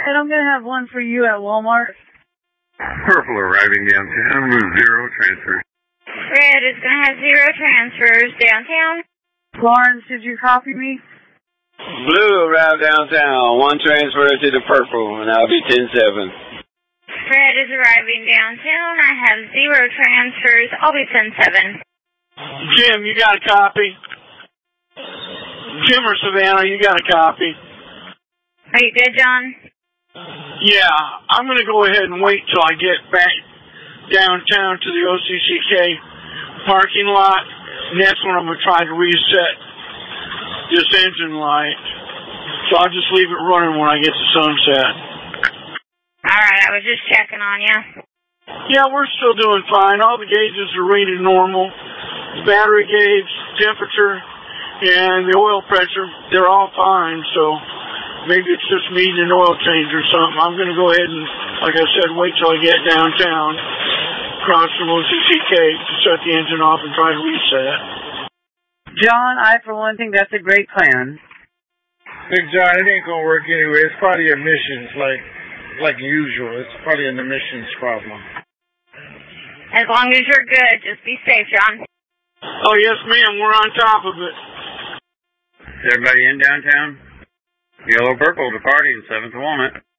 And I'm going to have one for you at Walmart. Purple arriving downtown with 0 transfers. Red is going to have 0 transfers downtown. Florence, did you copy me? Blue arrived downtown. 1 transfer to the purple, and I'll be 10-7. Red is arriving downtown. I have 0 transfers. I'll be 10-7. Jim, you got a copy? Jim or Savannah, you got a copy? Are you good, John? Yeah, I'm going to go ahead and wait till I get back downtown to the OCCK parking lot, and that's when I'm going to try to reset this engine light. So I'll just leave it running when I get to sunset. Alright, I was just checking on you. Yeah, we're still doing fine. All the gauges are reading normal. The battery gauge, temperature, and the oil pressure, they're all fine. So maybe it's just needing an oil change or something. I'm going to go ahead and, like I said, wait till I get downtown, cross from OCCK to shut the engine off and try to reset. John, I for one think that's a great plan. Big John, it ain't going to work anyway. It's probably emissions, like usual. It's probably an emissions problem. As long as you're good, just be safe, John. Oh, yes, ma'am. We're on top of it. Is everybody in downtown? Yellow purple departing 7th Walnut.